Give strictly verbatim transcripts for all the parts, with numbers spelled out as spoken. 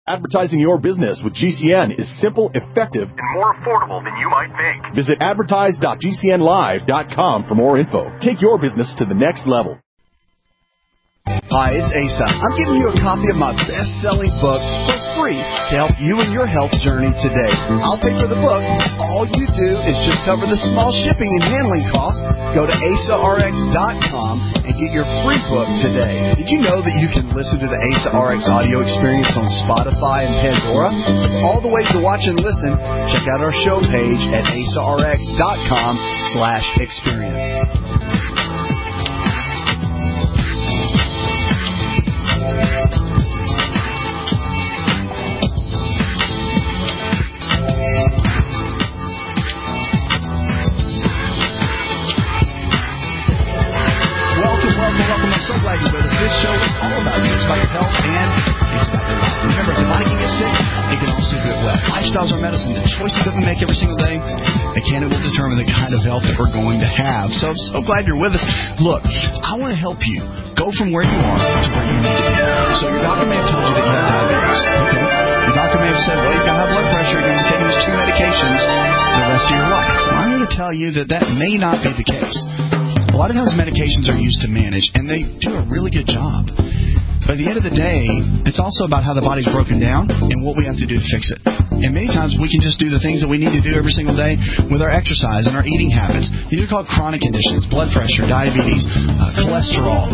Advertising your business with G C N is simple, effective, and more affordable than you might think. Visit advertise dot g c n live dot com for more info. Take your business to the next level. Hi, it's Asa. I'm giving you a copy of my best-selling book for free to help you in your health journey today. I'll pay for the book. All you do is just cover the small shipping and handling costs. Go to asa r x dot com and get your free book today. Did you know that you can listen to the Asa R X audio experience on Spotify and Pandora? All the ways to watch and listen, check out our show page at asa r x dot com slash experience. So glad you're with us. This show is all about you. It's about your health and it's about your life. Remember, if the body can get sick, it can also do it well. Lifestyles are medicine. The choices that we make every single day, they can and will determine the kind of health that we're going to have. So I'm so glad you're with us. Look, I want to help you go from where you are to where you need to be. So your doctor may have told you that you have diabetes. Okay. Your doctor may have said, well, you're going to have blood pressure. You're going to be taking these two medications the rest of your life. Well, I'm going to tell you that that may not be the case. A lot of times medications are used to manage, and they do a really good job. But at the end of the day, it's also about how the body's broken down and what we have to do to fix it. And many times we can just do the things that we need to do every single day with our exercise and our eating habits. These are called chronic conditions: blood pressure, diabetes, uh, cholesterol,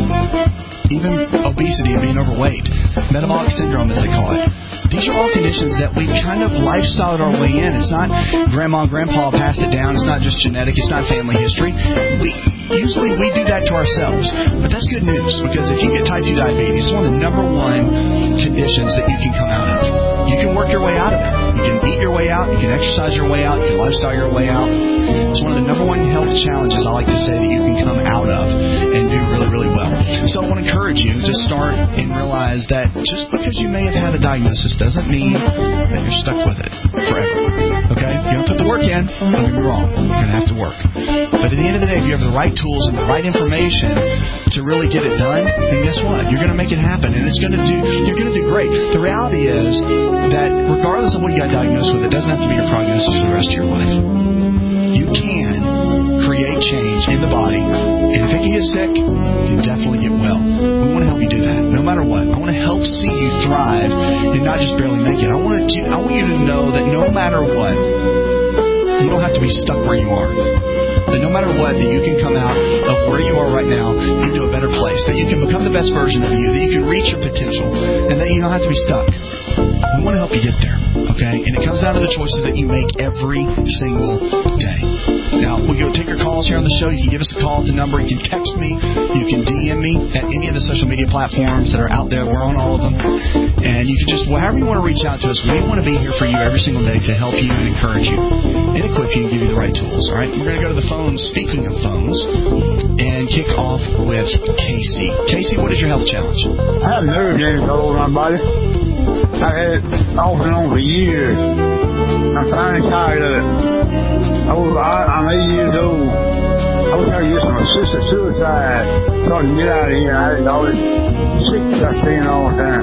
even obesity and being overweight, metabolic syndrome as they call it. These are all conditions that we kind of lifestyled our way in. It's not grandma and grandpa passed it down. It's not just genetic. It's not family history. We Usually we do that to ourselves. But that's good news, because if you get type two diabetes, it's one of the number one conditions that you can come out of. You can work your way out of it. You can eat your way out. You can exercise your way out. You can lifestyle your way out. It's one of the number one health challenges, I like to say, that you can come out of and do really, really well. So I want to encourage you to start and realize that just because you may have had a diagnosis doesn't mean that you're stuck with it forever. Okay? You don't put the work in, don't get me wrong. You're going to have to work. But at the end of the day, if you have the right tools and the right information to really get it done, then guess what? You're going to make it happen, and it's going to do. You're going to do great. The reality is that regardless of what you got diagnosed with, it doesn't have to be your prognosis for the rest of your life. You can create change in the body, and if it can get sick, you can definitely get well. We want to help you do that, no matter what. I want to help see you thrive and not just barely make it. I want you. I want you to know that no matter what, you don't have to be stuck where you are. That no matter what, that you can come out of where you are right now into a better place. That you can become the best version of you. That you can reach your potential. And that you don't have to be stuck. We want to help you get there. Okay? And it comes down to the choices that you make every single day. Now, we'll go take your calls here on the show. You can give us a call at the number. You can text me. You can D M me at any of the social media platforms that are out there. We're on all of them. And you can just, however you want to reach out to us, we want to be here for you every single day to help you and encourage you and equip you and give you the right tools. All right? We're going to go to the phone, speaking of phones, and kick off with Casey. Casey, what is your health challenge? I have nerve damage all over my body. I've had it off and on for years. I'm finally tired of it. I was, I, I'm eighty years old. I was trying to get some assisted suicide so I can get out of here. I had all this sick stuff staying all the time.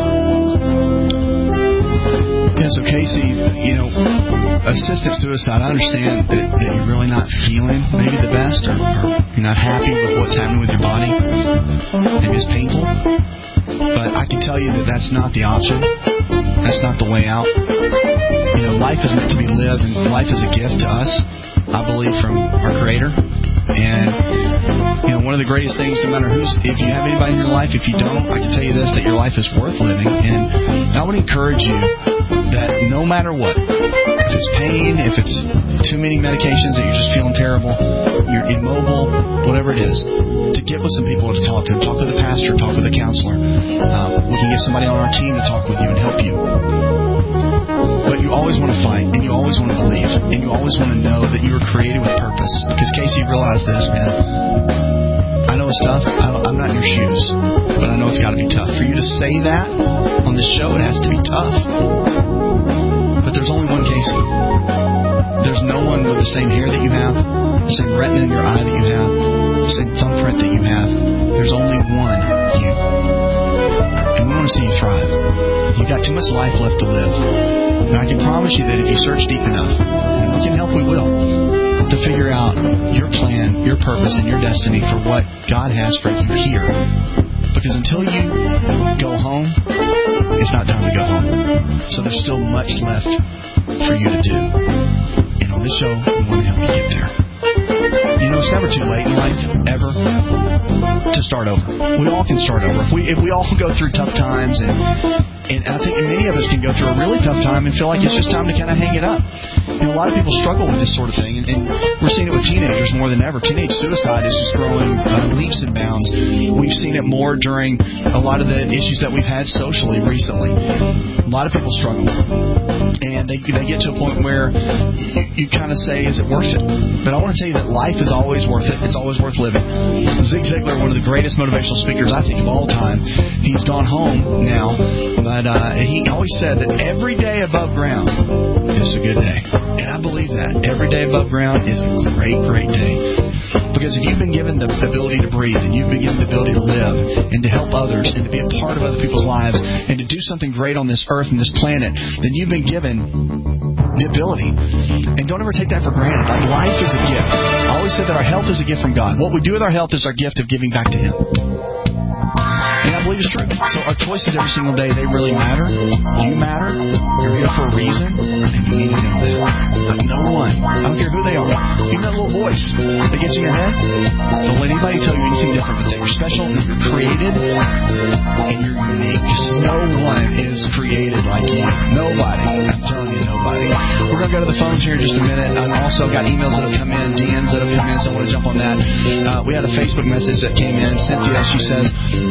Yeah, so Casey, you know, assisted suicide, I understand that, that you're really not feeling maybe the best, or, or you're not happy with what's happening with your body. Maybe it's painful. But I can tell you that that's not the option. That's not the way out. You know, life is meant to be lived, and life is a gift to us, I believe, from our Creator. And, you know, one of the greatest things, no matter who's, if you have anybody in your life, if you don't, I can tell you this, that your life is worth living. And I would encourage you that no matter what, if it's pain, if it's too many medications that you're just feeling terrible, you're immobile, whatever it is, to get with some people to talk to. Talk with a pastor, talk with a counselor. Uh, we can get somebody on our team to talk with you and help you. But you always want to fight, and you always want to believe, and you always want to know that you were created with purpose. Because, Casey, you realize this, man. I know it's tough. I don't, I'm not in your shoes, but I know it's got to be tough. For you to say that on this show, it has to be tough. But there's only one Casey. There's no one with the same hair that you have, the same retina in your eye that you have, the same thumbprint that you have. There's only one you. And we want to see you thrive. You've got too much life left to live. And I can promise you that if you search deep enough, and we can help, we will, to figure out your plan, your purpose, and your destiny for what God has for you here. Because until you go home, it's not time to go home. So there's still much left for you to do. And on this show, we want to help you get there. You know, it's never too late in life, ever, to start over. We all can start over. If we if we all go through tough times, and, and I think many of us can go through a really tough time and feel like it's just time to kind of hang it up. You know, a lot of people struggle with this sort of thing, and, and we're seeing it with teenagers more than ever. Teenage suicide is just growing uh, leaps and bounds. We've seen it more during a lot of the issues that we've had socially recently. A lot of people struggle. And they they get to a point where you, you kind of say, is it worth it? But I want to tell you that life is always worth it. It's always worth living. Zig Ziglar, one of the greatest motivational speakers, I think, of all time, he's gone home now, but uh, he always said that every day above ground is a good day. And I believe that. Every day above ground is a great, great day. Because if you've been given the ability to breathe, and you've been given the ability to live, and to help others, and to be a part of other people's lives, and to do something great on this earth and this planet, then you've been given the ability. And don't ever take that for granted. Like, life is a gift. I always said that our health is a gift from God. What we do with our health is our gift of giving back to Him. And I believe it's true. So our choices every single day, they really matter. You matter. You're here for a reason. And you need to know that. But no one, I don't care who they are, even that little voice that gets in your head, don't let anybody tell you anything different. But that you're special, and you're created, and you're unique. Because no one is created like you. Nobody. I'm telling you, nobody. We're going to go to the phones here in just a minute. And also got emails that have come in, D Ms that have come in, so I want to jump on that. Uh, we had a Facebook message that came in. Cynthia, she says,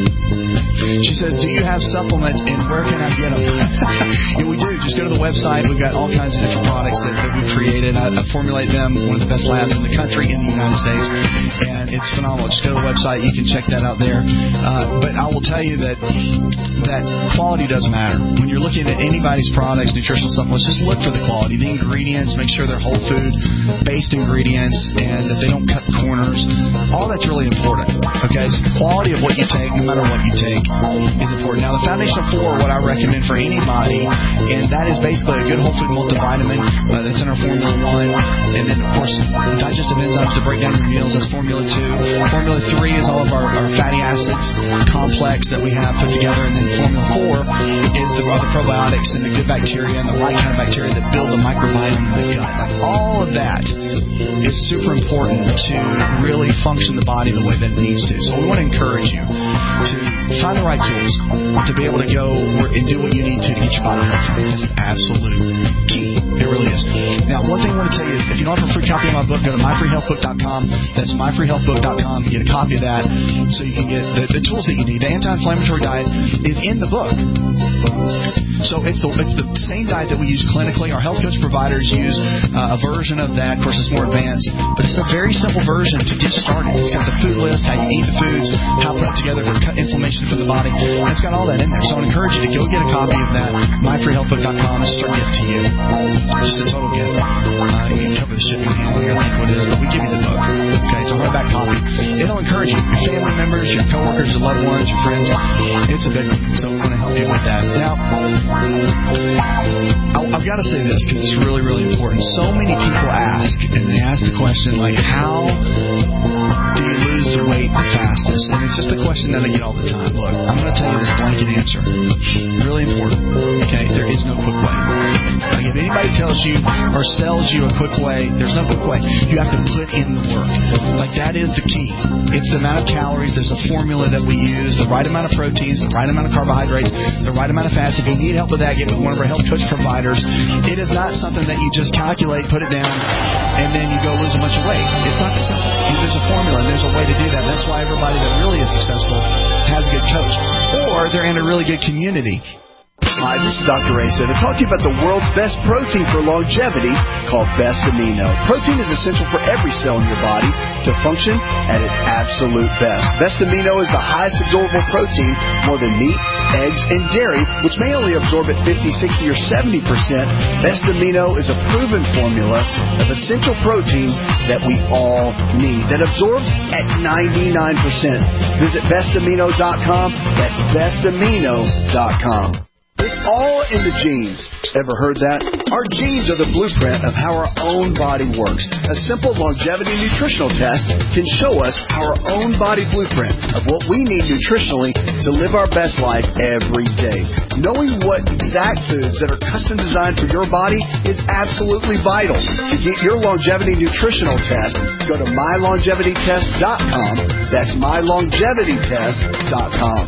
She says, do you have supplements, and where can I get them? Yeah, we do. Just go to the website. We've got all kinds of different products that, that we've created. I, I formulate them, one of the best labs in the country, in the United States, and it's phenomenal. Just go to the website. You can check that out there. Uh, but I will tell you that that quality does matter. When you're looking at anybody's products, nutritional supplements, just look for the quality. The ingredients, make sure they're whole food-based ingredients, and that they don't cut corners. All that's really important. Okay, so the quality of what you take, no matter what you take, is important. Now, the Foundational Four, what I recommend for anybody, and that is basically a good whole food multivitamin. Uh, that's in our Formula One. And then, of course, digestive enzymes to break down your meals. That's Formula Two. Formula Three is all of our, our fatty acids complex that we have put together. And then Formula Four is the, the probiotics and the good bacteria and the right kind of bacteria that build the microbiome in the gut. Like, all of that is super important to really function the body the way that it needs to. So we want to encourage you to find the right tools to be able to go and do what you need to to get your body healthy. That's the absolute key. It really is. Now, one thing I want to tell you is, if you don't have a free copy of my book, go to my free health book dot com. That's my free health book dot com. You get a copy of that so you can get the, the tools that you need. The anti-inflammatory diet is in the book. So it's the, it's the same diet that we use clinically. Our health coach providers use uh, a version of that. Of course, it's more advanced, but it's a very simple version to get started. It's got the food list, how you eat the foods, how to put it together to cut inflammation from the body. It's got all that in there. So I would encourage you to go get a copy of that, my free health book dot com. It's just our gift to you. Just a total gift. Uh, you can cover the shipping and handling, I think what it is, but we give you the book. Okay, it's a hardback copy. It'll encourage you, your family members, your coworkers, your loved ones, your friends. It's a big one, so we want to help you with that. Now, I've got to say this because it's really, really important. So many people ask, and they ask the question, like, how do you lose the weight the fastest? And it's just a question that I get all the time. Look, I'm going to tell you this blanket answer. Really important. Okay, there is no quick way. Like, if anybody tells you or sells you a quick way, there's no quick way. You have to put in the work. Like, that is the key. It's the amount of calories. There's a formula that we use, the right amount of proteins, the right amount of carbohydrates, the right amount of fats. If you need help with that, get with one of our health coach providers. It is not something that you just calculate, put it down, and then you go lose a bunch of weight. It's not that simple. There's a formula, and there's a way to do that. That's why everybody that really is successful has a good coach, or they're in a really good community. Hi, this is Doctor Asa to talk to you about the world's best protein for longevity called Best Amino. Protein is essential for every cell in your body to function at its absolute best. Best Amino is the highest absorbable protein, more than meat, eggs, and dairy, which may only absorb at fifty, sixty, or seventy percent. Best Amino is a proven formula of essential proteins that we all need that absorbs at ninety-nine percent. Visit best amino dot com. That's best amino dot com. It's all in the genes. Ever heard that? Our genes are the blueprint of how our own body works. A simple longevity nutritional test can show us our own body blueprint of what we need nutritionally to live our best life every day. Knowing what exact foods that are custom designed for your body is absolutely vital. To get your longevity nutritional test, go to my longevity test dot com. That's my longevity test dot com.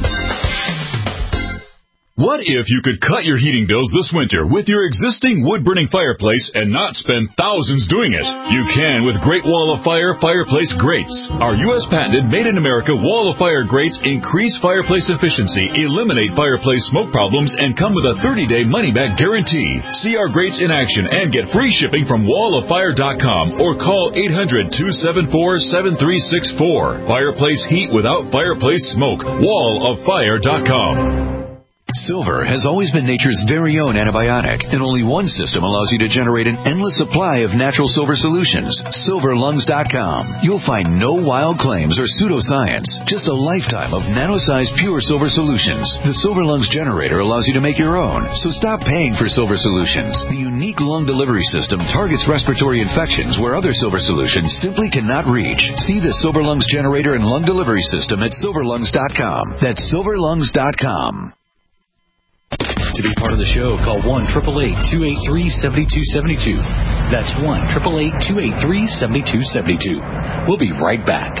What if you could cut your heating bills this winter with your existing wood-burning fireplace and not spend thousands doing it? You can with Great Wall of Fire fireplace grates. Our U S patented made-in-America Wall of Fire grates increase fireplace efficiency, eliminate fireplace smoke problems, and come with a thirty-day money-back guarantee. See our grates in action and get free shipping from wall of fire dot com or call eight hundred, two seven four, seven three six four. Fireplace heat without fireplace smoke. wall of fire dot com. Silver has always been nature's very own antibiotic, and only one system allows you to generate an endless supply of natural silver solutions. silver lungs dot com. You'll find no wild claims or pseudoscience, just a lifetime of nano-sized pure silver solutions. The Silver Lungs generator allows you to make your own, so stop paying for silver solutions. The unique lung delivery system targets respiratory infections where other silver solutions simply cannot reach. See the Silver Lungs generator and lung delivery system at silver lungs dot com. That's silver lungs dot com. To be part of the show, call one eight eight eight, two eight three, seven two seven two. That's one eight eight eight, two eight three, seven two seven two. We'll be right back.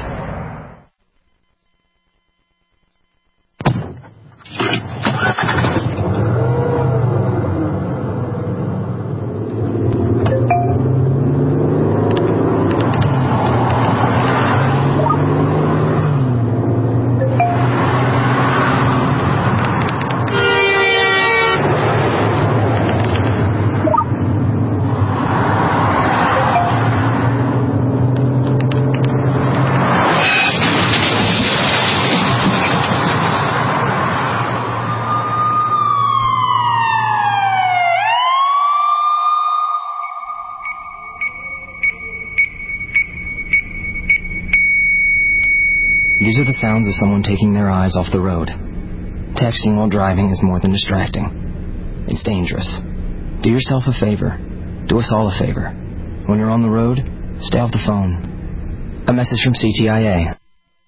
These are the sounds of someone taking their eyes off the road. Texting while driving is more than distracting. It's dangerous. Do yourself a favor. Do us all a favor. When you're on the road, stay off the phone. A message from C T I A.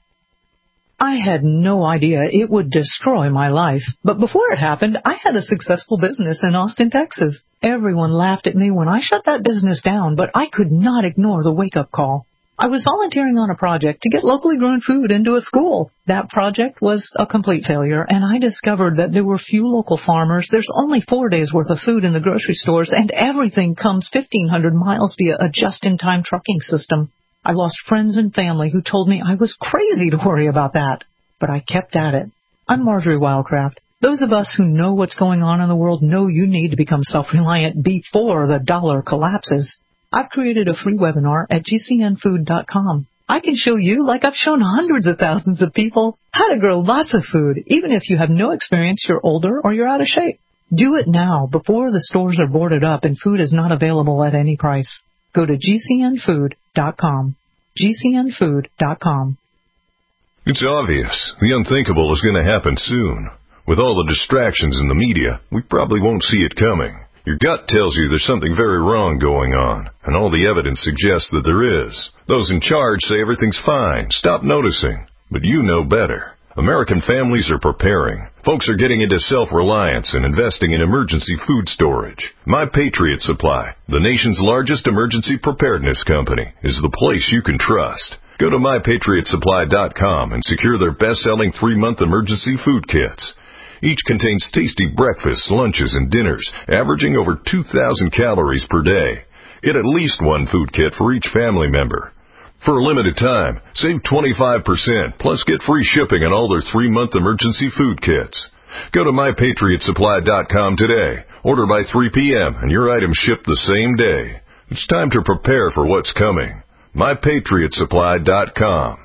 I had no idea it would destroy my life. But before it happened, I had a successful business in Austin, Texas. Everyone laughed at me when I shut that business down, but I could not ignore the wake-up call. I was volunteering on a project to get locally grown food into a school. That project was a complete failure, and I discovered that there were few local farmers. There's only four days' worth of food in the grocery stores, and everything comes fifteen hundred miles via a just-in-time trucking system. I lost friends and family who told me I was crazy to worry about that. But I kept at it. I'm Marjorie Wildcraft. Those of us who know what's going on in the world know you need to become self-reliant before the dollar collapses. I've created a free webinar at G C N food dot com. I can show you, like I've shown hundreds of thousands of people, how to grow lots of food, even if you have no experience, you're older, or you're out of shape. Do it now, before the stores are boarded up and food is not available at any price. Go to G C N food dot com. G C N food dot com. It's obvious. The unthinkable is going to happen soon. With all the distractions in the media, we probably won't see it coming. Your gut tells you there's something very wrong going on, and all the evidence suggests that there is. Those in charge say everything's fine. Stop noticing. But you know better. American families are preparing. Folks are getting into self-reliance and investing in emergency food storage. My Patriot Supply, the nation's largest emergency preparedness company, is the place you can trust. Go to my patriot supply dot com and secure their best-selling three-month emergency food kits. Each contains tasty breakfasts, lunches, and dinners, averaging over two thousand calories per day. Get at least one food kit for each family member. For a limited time, save twenty-five percent, plus get free shipping on all their three-month emergency food kits. Go to my patriot supply dot com today. Order by three p.m. and your items ship the same day. It's time to prepare for what's coming. my patriot supply dot com.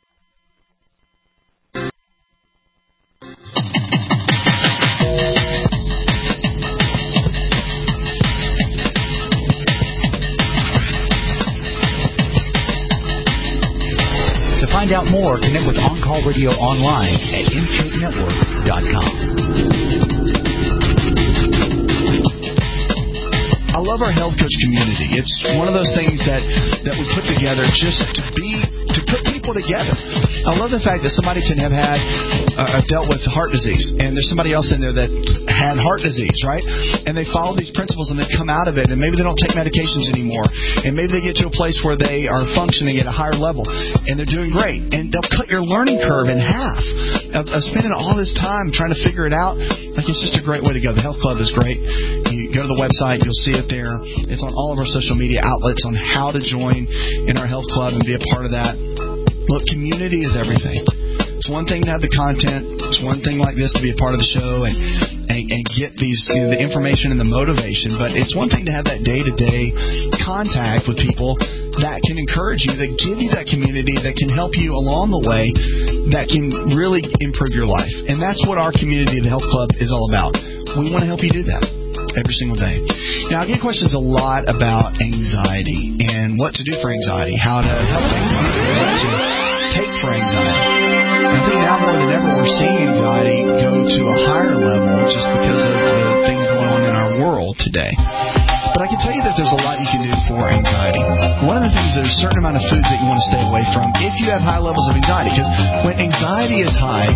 To find out more, connect with On Call Radio online at intake network dot com. love our health coach community. It's one of those things that, that we put together just to be to put people together. I love the fact that somebody can have had uh, dealt with heart disease, and there's somebody else in there that had heart disease, right? And they follow these principles and they come out of it, and maybe they don't take medications anymore, and maybe they get to a place where they are functioning at a higher level, and they're doing great, and they'll cut your learning curve in half of, of spending all this time trying to figure it out. Like, it's just a great way to go. The Health Club is great. You go to the website, you'll see it there. It's on all of our social media outlets on how to join in our Health Club and be a part of that. Look, community is everything. It's one thing to have the content. It's one thing like this to be a part of the show and, and, and get these you know, the information and the motivation. But it's one thing to have that day-to-day contact with people that can encourage you, that give you that community, that can help you along the way, that can really improve your life. And that's what our community, the Health Club, is all about. We want to help you do that every single day. Now, I get questions a lot about anxiety and what to do for anxiety, how to help anxiety, what to take for anxiety. I think now more than ever we're seeing anxiety go to a higher level just because of the things going on in our world today. But I can tell you that there's a lot you can do for anxiety. One of the things, there's a certain amount of foods that you want to stay away from if you have high levels of anxiety. Because when anxiety is high,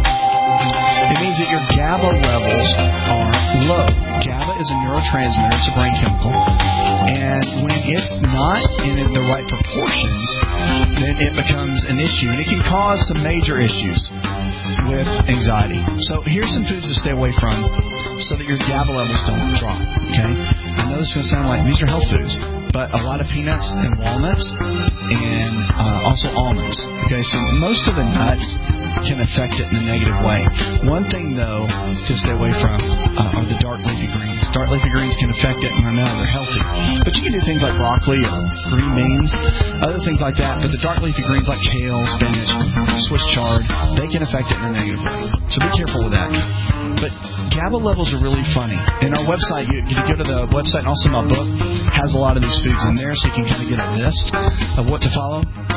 it means that your GABA levels are low. GABA is a neurotransmitter. It's a brain chemical. And when it's not in the right proportions, then it becomes an issue. And it can cause some major issues with anxiety. So here's some foods to stay away from so that your GABA levels don't drop. Okay? I know this is going to sound like these are health foods, but a lot of peanuts and walnuts and uh, also almonds. Okay, so most of the nuts can affect it in a negative way. One thing, though, to stay away from uh, are the dark leafy greens. Dark leafy greens can affect it, and I know they're healthy. But you can do things like broccoli or green beans, other things like that. But the dark leafy greens like kale, spinach, Swiss chard, they can affect it in a negative way. So be careful with that. But GABA levels are really funny. In our website, you, if you go to the website, and also my book has a lot of these foods in there, so you can kind of get a list of what to follow.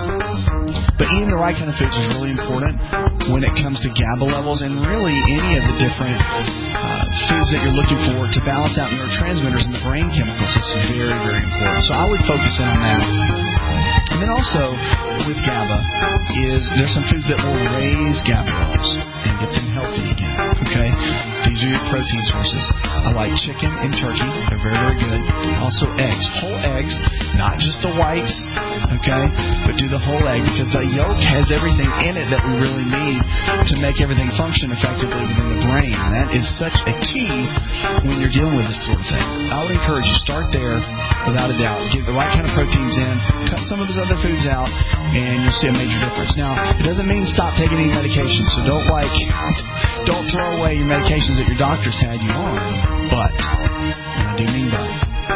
But eating the right kind of foods is really important when it comes to GABA levels and really any of the different uh, foods that you're looking for to balance out neurotransmitters and the brain chemicals. It's very, very important. So I would focus in on that. And then also with GABA is there's some foods that will raise GABA levels and get them healthy again. Okay? These are your protein sources. I like chicken and turkey. They're very, very good. Also eggs. Whole eggs, not just the whites, okay? But do the whole egg because the yolk has everything in it that we really need to make everything function effectively within the brain. And that is such a key when you're dealing with this sort of thing. I would encourage you, start there without a doubt. Get the right kind of proteins in. Cut some of those other foods out, and you'll see a major difference. Now, it doesn't mean stop taking any medications, so don't like, don't throw away your medications that your doctors had you on. But, and I do mean by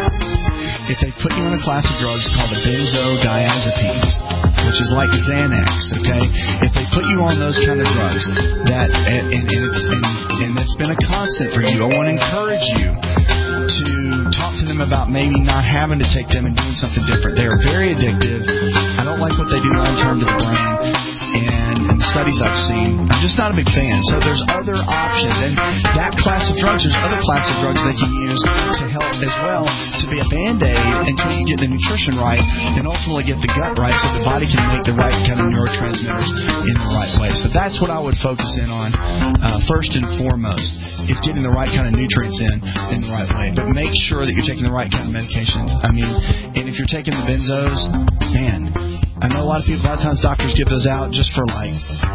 if they put you on a class of drugs called the benzodiazepines, which is like Xanax, okay? If they put you on those kind of drugs, that and, and, and it's and, and it's been a constant for you, I want to encourage you to talk to them about maybe not having to take them and doing something different. They are very addictive. I don't like what they do long term to the brain. And in the studies I've seen, I'm just not a big fan. So there's other options. And that class of drugs, there's other class of drugs they can use to help as well, to be a Band-Aid until you get the nutrition right and ultimately get the gut right so the body can make the right kind of neurotransmitters in the right way. So that's what I would focus in on uh, first and foremost, is getting the right kind of nutrients in in the right way. But make sure that you're taking the right kind of medications. I mean, and if you're taking the benzos, man, I know a lot of people, a lot of times doctors give those out just for like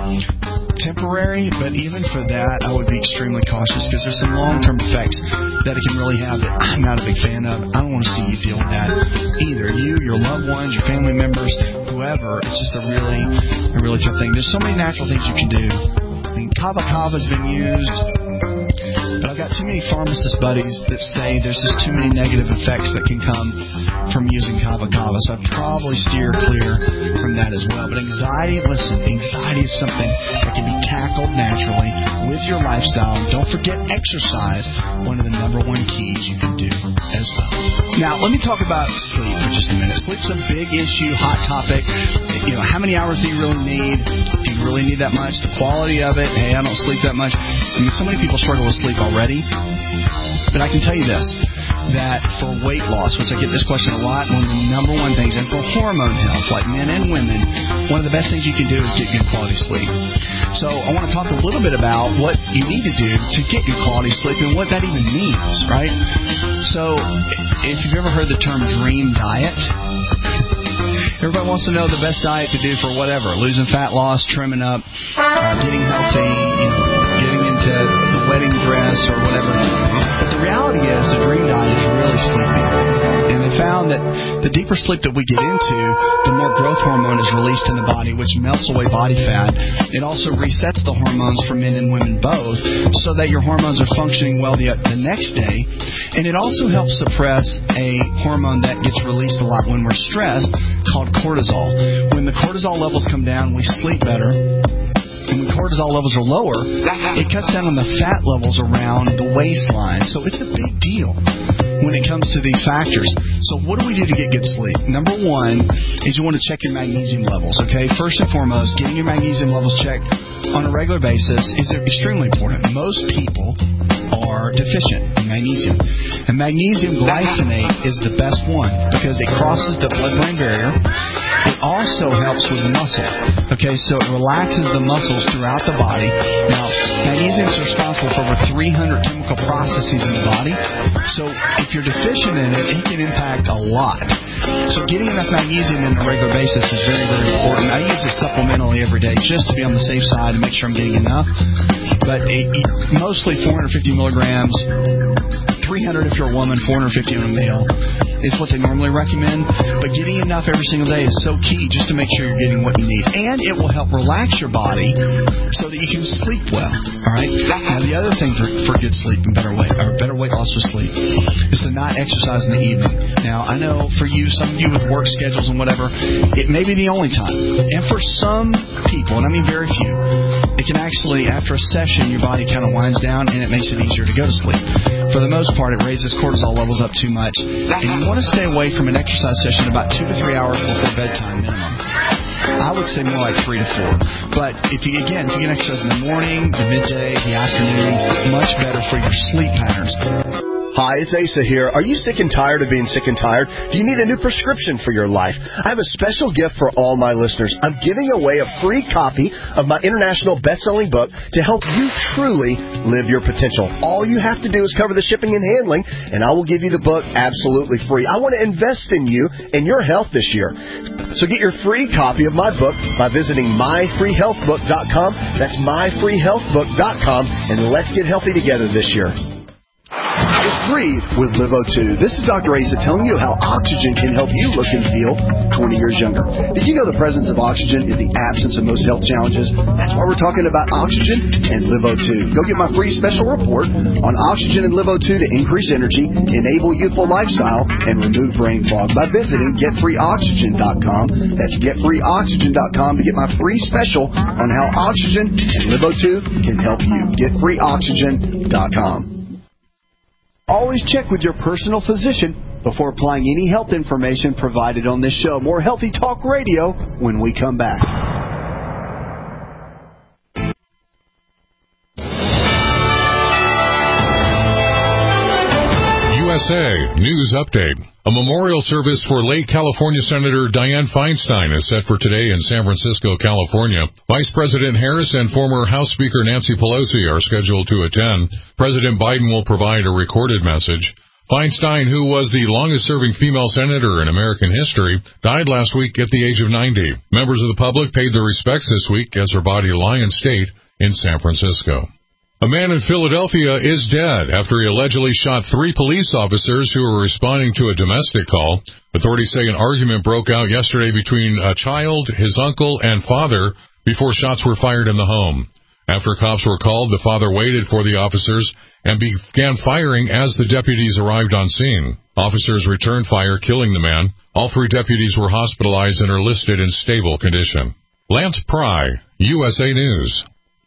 temporary, but even for that, I would be extremely cautious because there's some long-term effects that it can really have that I'm not a big fan of. I don't want to see you deal with that either. You, your loved ones, your family members, whoever. It's just a really, a really tough thing. There's so many natural things you can do. I mean, kava kava has been used. But I've got too many pharmacist buddies that say there's just too many negative effects that can come from using kava kava. So I'd probably steer clear from that as well. But anxiety, listen, anxiety is something that can be tackled naturally with your lifestyle. And don't forget exercise, one of the number one keys you can do as well. Now, let me talk about sleep for just a minute. Sleep's a big issue, hot topic. You know, how many hours do you really need? Do you really need that much? The quality of it? Hey, I don't sleep that much. I mean, so many people struggle with sleep already. But I can tell you this. that for weight loss, which I get this question a lot, one of the number one things, and for hormone health, like men and women, one of the best things you can do is get good quality sleep. So I want to talk a little bit about what you need to do to get good quality sleep and what that even means, right? So if you've ever heard the term dream diet, everybody wants to know the best diet to do for whatever, losing fat loss, trimming up, uh, getting healthy, you know, getting into the wedding dress or whatever. But the reality is the dream diet is really sleeping. And they found that the deeper sleep that we get into, the more growth hormone is released in the body, which melts away body fat. It also resets the hormones for men and women both so that your hormones are functioning well the, the next day. And it also helps suppress a hormone that gets released a lot when we're stressed called cortisol. When the cortisol levels come down, we sleep better. And when cortisol levels are lower, it cuts down on the fat levels around the waistline. So it's a big deal when it comes to these factors. So what do we do to get good sleep? Number one is you want to check your magnesium levels, okay? First and foremost, getting your magnesium levels checked on a regular basis is extremely important. Most people are deficient in magnesium. And magnesium glycinate is the best one because it crosses the blood-brain barrier. It also helps with the muscle. Okay, so it relaxes the muscles throughout the body. Now, magnesium is responsible for over three hundred chemical processes in the body. So if you're deficient in it, it can impact a lot. So getting enough magnesium on a regular basis is very, very important. I use it supplementally every day just to be on the safe side and make sure I'm getting enough. But it, it, mostly four hundred fifty milligrams, three hundred if you're a woman, four hundred fifty on a male is what they normally recommend. But getting enough every single day is so key just to make sure you're getting what you need. And it will help relax your body so that you can sleep well. All right? Now, the other thing for, for good sleep and better weight, or better weight loss with sleep is to not exercise in the evening. Now, I know for you, some of you with work schedules and whatever, it may be the only time. And for some people, and I mean very few, it can actually, after a session, your body kind of winds down and it makes it easier to go to sleep. For the most part, it raises cortisol levels up too much. And you want to stay away from an exercise session about two to three hours before bedtime minimum. I would say more like three to four. But if you, again, if you can exercise in the morning, the midday, the afternoon, much better for your sleep patterns. Hi, it's Asa here. Are you sick and tired of being sick and tired? Do you need a new prescription for your life? I have a special gift for all my listeners. I'm giving away a free copy of my international best-selling book to help you truly live your potential. All you have to do is cover the shipping and handling, and I will give you the book absolutely free. I want to invest in you and your health this year. So get your free copy of my book by visiting my free health book dot com. That's my free health book dot com, and let's get healthy together this year. It's Breathe with Live O two. This is Doctor Asa telling you how oxygen can help you look and feel twenty years younger. Did you know the presence of oxygen is the absence of most health challenges? That's why we're talking about oxygen and Live O two. Go get my free special report on oxygen and Live O two to increase energy, enable youthful lifestyle, and remove brain fog by visiting get free oxygen dot com. That's get free oxygen dot com to get my free special on how oxygen and Live O two can help you. get free oxygen dot com. Always check with your personal physician before applying any health information provided on this show. More Healthy Talk Radio when we come back. U S A News Update. A memorial service for late California Senator Dianne Feinstein is set for today in San Francisco, California. Vice President Harris and former House Speaker Nancy Pelosi are scheduled to attend. President Biden will provide a recorded message. Feinstein, who was the longest-serving female senator in American history, died last week at the age of ninety. Members of the public paid their respects this week as her body lay in state in San Francisco. A man in Philadelphia is dead after he allegedly shot three police officers who were responding to a domestic call. Authorities say an argument broke out yesterday between a child, his uncle, and father before shots were fired in the home. After cops were called, the father waited for the officers and began firing as the deputies arrived on scene. Officers returned fire, killing the man. All three deputies were hospitalized and are listed in stable condition. Lance Pry, U S A News.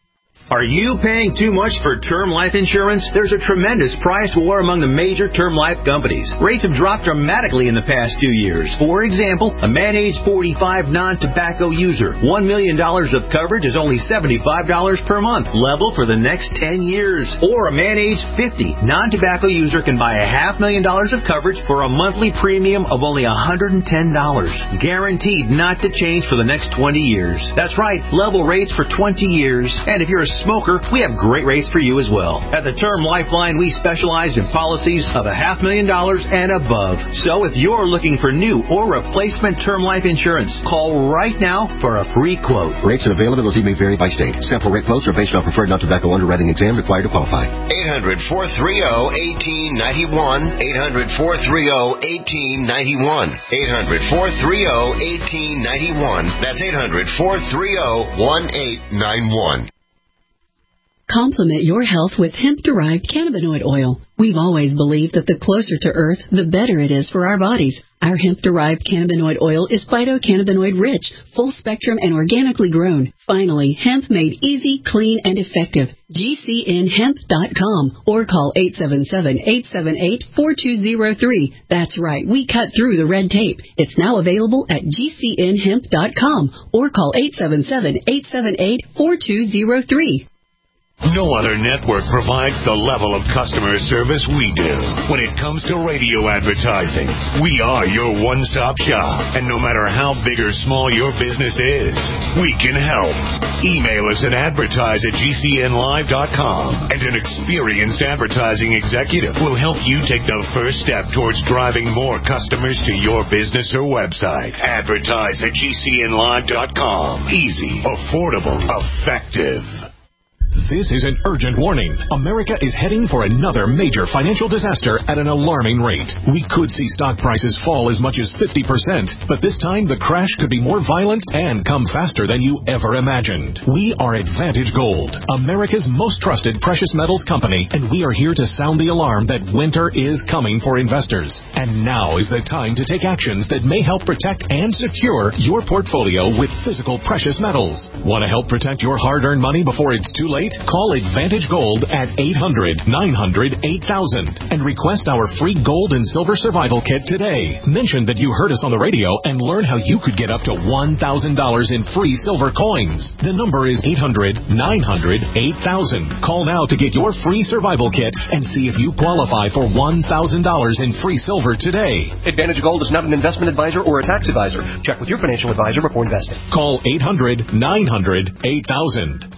Are you paying too much for term life insurance? There's a tremendous price war among the major term life companies. Rates have dropped dramatically in the past two years. For example, a man age forty-five non-tobacco user, one million dollars of coverage is only seventy-five dollars per month, level for the next ten years. Or a man age fifty non-tobacco user can buy a half million dollars of coverage for a monthly premium of only one hundred ten dollars. Guaranteed not to change for the next twenty years. That's right, level rates for twenty years. And if you're a smoker, we have great rates for you as well. At the Term Lifeline, we specialize in policies of a half million dollars and above. So if you're looking for new or replacement term life insurance, call right now for a free quote. Rates and availability may vary by state. Sample rate quotes are based on preferred non-tobacco underwriting exam required to qualify. eight hundred, four three zero, one eight nine one. eight hundred, four three zero, one eight nine one. eight hundred, four three zero, one eight nine one. That's eight hundred, four three zero, one eight nine one. Complement your health with hemp-derived cannabinoid oil. We've always believed that the closer to Earth, the better it is for our bodies. Our hemp-derived cannabinoid oil is phytocannabinoid-rich, full-spectrum, and organically grown. Finally, hemp made easy, clean, and effective. G C N hemp dot com or call eight seven seven, eight seven eight, four two zero three. That's right, we cut through the red tape. It's now available at G C N hemp dot com or call eight seven seven, eight seven eight, four two zero three. No other network provides the level of customer service we do. When it comes to radio advertising, we are your one-stop shop. And no matter how big or small your business is, we can help. Email us at advertise at G C N live dot com, and an experienced advertising executive will help you take the first step towards driving more customers to your business or website. Advertise at G C N live dot com. Easy, affordable, effective. This is an urgent warning. America is heading for another major financial disaster at an alarming rate. We could see stock prices fall as much as fifty percent, but this time the crash could be more violent and come faster than you ever imagined. We are Advantage Gold, America's most trusted precious metals company, and we are here to sound the alarm that winter is coming for investors. And now is the time to take actions that may help protect and secure your portfolio with physical precious metals. Want to help protect your hard-earned money before it's too late? Call Advantage Gold at eight hundred, nine hundred, eight thousand and request our free gold and silver survival kit today. Mention that you heard us on the radio and learn how you could get up to one thousand dollars in free silver coins. The number is eight hundred, nine hundred, eight thousand. Call now to get your free survival kit and see if you qualify for one thousand dollars in free silver today. Advantage Gold is not an investment advisor or a tax advisor. Check with your financial advisor before investing. Call eight hundred, nine hundred, eight thousand.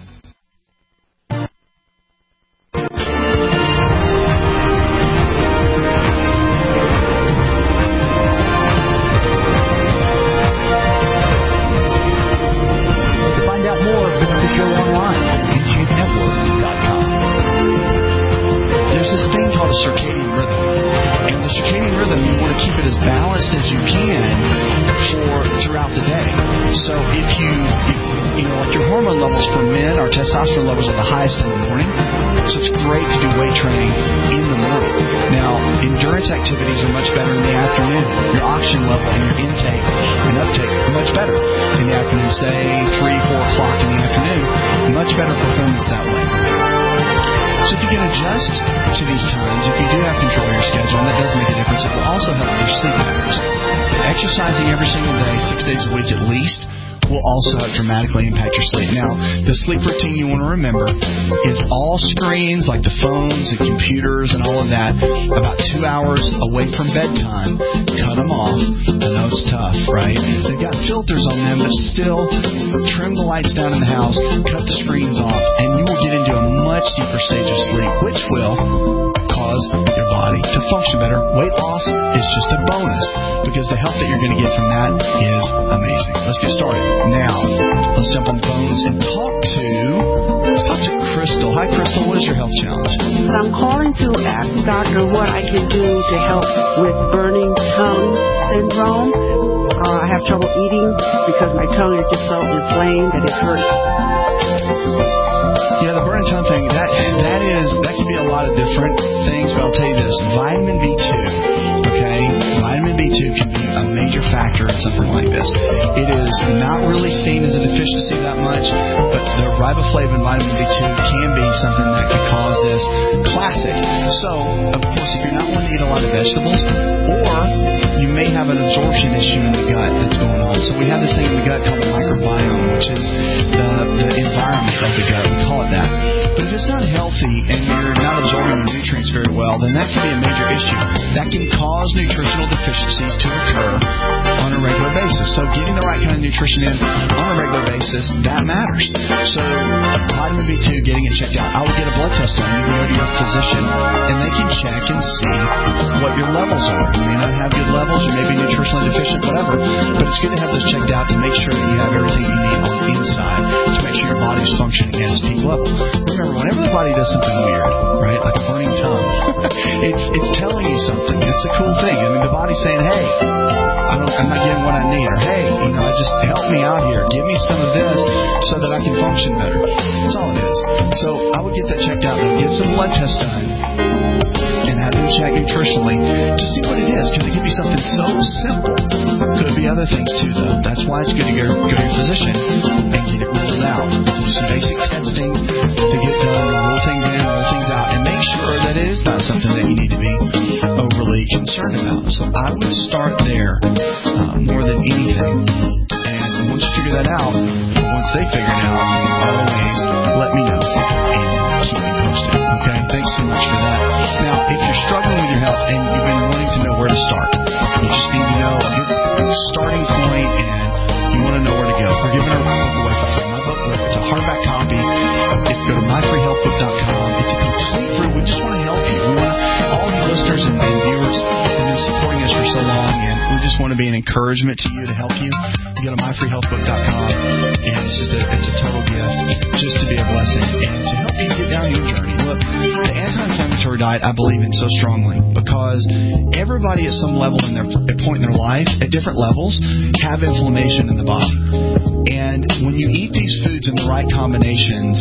Circadian rhythm. And the circadian rhythm, you want to keep it as balanced as you can for throughout the day. So if you, if, you know, like your hormone levels for men, our testosterone levels are the highest in the morning. So it's great to do weight training in the morning. Now, endurance activities are much better in the afternoon. Your oxygen level and your intake and uptake are much better in the afternoon. Say three, four o'clock in the afternoon. Much better performance that way. So if you can adjust to these times, if you do have control of your schedule, and that does make a difference, it will also help with your sleep patterns. Exercising every single day, six days a week at least, will also dramatically impact your sleep. Now, the sleep routine you want to remember is all screens like the phones and computers and all of that about two hours away from bedtime. Cut them off. I know it's tough, right? They've got filters on them, but still trim the lights down in the house, cut the screens off, and you will get into a much deeper stage of sleep, which will cause your body to function better. Weight loss is just a bonus because the help that you're going to get from that is amazing. Let's get started. Now, let's jump on the phones and talk to, let's talk to Crystal. Hi, Crystal. What is your health challenge? I'm calling to ask the doctor what I can do to help with burning tongue syndrome. Uh, I have trouble eating because my tongue is just so inflamed that it hurts. Yeah, the burning tongue thing, that that is, that can be a lot of different things, but I'll tell you this, vitamin B two, okay, vitamin B two can be a major factor in something like this. It is not really seen as a deficiency that much, but the riboflavin vitamin B two can be something that could cause this. Classic. So, of course, if you're not wanting to eat a lot of vegetables, or you may have an absorption issue in the gut that's going on. So we have this thing in the gut called the microbiome, which is the, the environment of the gut. We call it that. But if it's not healthy and you're not absorbing the nutrients very well, then that can be a major issue. That can cause nutritional deficiencies to occur on a regular basis. So getting the right kind of nutrition in on a regular basis, that matters. So vitamin B two, getting it checked out. I would get a blood test done. You can go to your physician, and they can check and see what your levels are. You may not have good levels, you may be nutritionally deficient, whatever, but it's good to have those checked out to make sure that you have everything you need on the inside to make sure your body's functioning at its peak level. Remember, whenever the body does something weird, right, like a burning tongue, it's it's telling you something. It's a cool thing. I mean, the body's saying, hey, I don't, I'm not getting what I need, or hey, you know, just help me out here. Give me some of this so that I can function better. That's all it is. So I would get that checked out. Though. Get some blood tests done and have them check nutritionally to see what it is, because it could be something so simple. Could be other things too, though. That's why it's good to go, go to your physician and get it ruled out. Do some basic testing to get done, rule things in, rule things out, and make sure that it is not something that you need to be overly concerned about. So I would start there uh, more than anything. And once you figure that out, once they figure it out, always let me know and keep me posted. Okay? Thanks so much for that. Now, if you're struggling with your health and you've been wanting to know where to start, you just need to know a good starting point and you want to know where to go. We're giving our book away for free. My book, it's a hardback copy. If you go to my free health book dot com, it's a complete free. We just want to help you. We want all you listeners and, and viewers have been supporting us for so long, and we just want to be an encouragement to you to help you. You go to my free health book dot com, and it's just a, it's a total gift just to be a blessing and to help you get down your journey. Look, the anti-inflammatory diet I believe in so strongly because everybody at some level in their at point in their life, at different levels, have inflammation in the body. And when you eat these foods in the right combinations,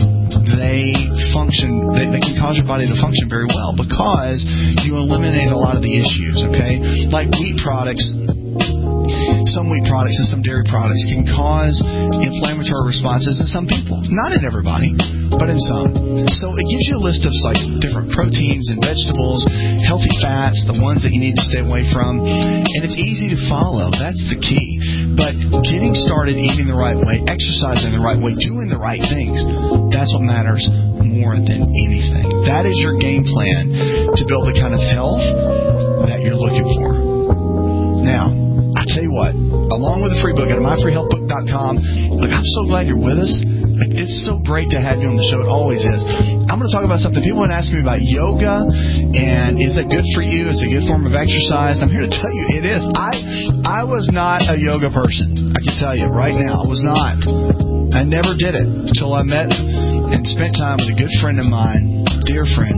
they function, they, they can cause your body to function very well because you eliminate a lot of the issues, okay? Like wheat products, some wheat products and some dairy products can cause inflammatory responses in some people. Not in everybody, but in some. So it gives you a list of like different proteins and vegetables, healthy fats, the ones that you need to stay away from, and it's easy to follow. That's the key. But getting started eating the right way, exercising the right way, doing the right things, that's what matters more than anything. That is your game plan to build the kind of health that you're looking for. Now, I tell you what, along with the free book at my free health book dot com, look, I'm so glad you're with us. It's so great to have you on the show. It always is. I'm going to talk about something. People want to ask me about yoga, and is it good for you? Is it a good form of exercise? I'm here to tell you it is. I I was not a yoga person. I can tell you right now, I was not. I never did it until I met and spent time with a good friend of mine, dear friend,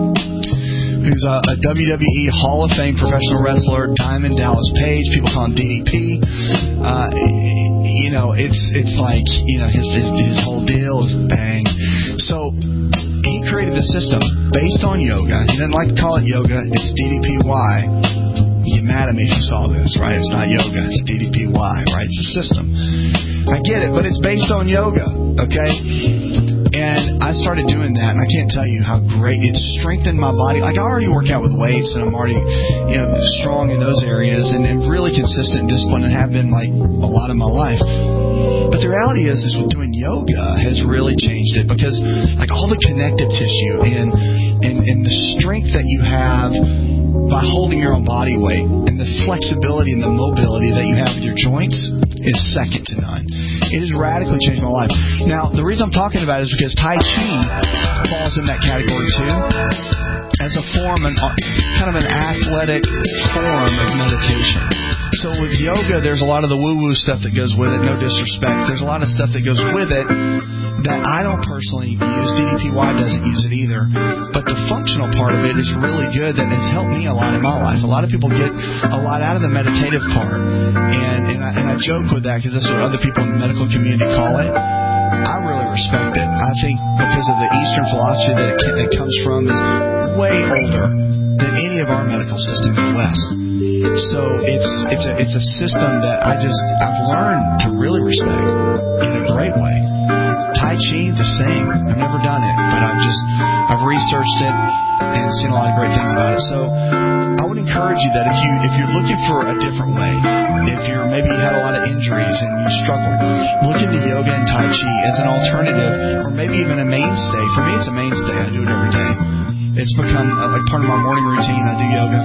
who's a, a W W E Hall of Fame professional wrestler, Diamond Dallas Page. People call him D D P. Uh, you know, it's it's like, you know, his, his his whole deal is bang. So he created a system based on yoga. He doesn't like to call it yoga. It's D D P Y. You get mad at me if you saw this, right? It's not yoga. It's D D P Y, right? It's a system. I get it, but it's based on yoga, okay? And I started doing that, and I can't tell you how great it's strengthened my body. Like, I already work out with weights, and I'm already, you know, strong in those areas, and, and really consistent and disciplined, and have been, like, a lot of my life. But the reality is, is doing yoga has really changed it because, like, all the connective tissue and, and, and the strength that you have by holding your own body weight and the flexibility and the mobility that you have with your joints is second to none. It has radically changed my life. Now, the reason I'm talking about it is because Tai Chi falls in that category too, as a form, an, kind of an athletic form of meditation. So with yoga, there's a lot of the woo-woo stuff that goes with it, no disrespect. There's a lot of stuff that goes with it that I don't personally use. D D P Y doesn't use it either. But the functional part of it is really good, that has helped me a lot in my life. A lot of people get a lot out of the meditative part. And, and, I, and I joke with that because that's what other people in the medical community call it. I really respect it. I think because of the Eastern philosophy that it, it comes from is way older than any of our medical system. West. So it's it's a it's a system that I just I've learned to really respect in a great way. Tai Chi, the same. I've never done it, but I've just I've researched it and seen a lot of great things about it. So I would encourage you that if you if you're looking for a different way, if you're maybe you had a lot of injuries and you struggle, look into yoga and Tai Chi as an alternative, or maybe even a mainstay. For me, it's a mainstay. I do it every day. It's become uh, like part of my morning routine. I do yoga.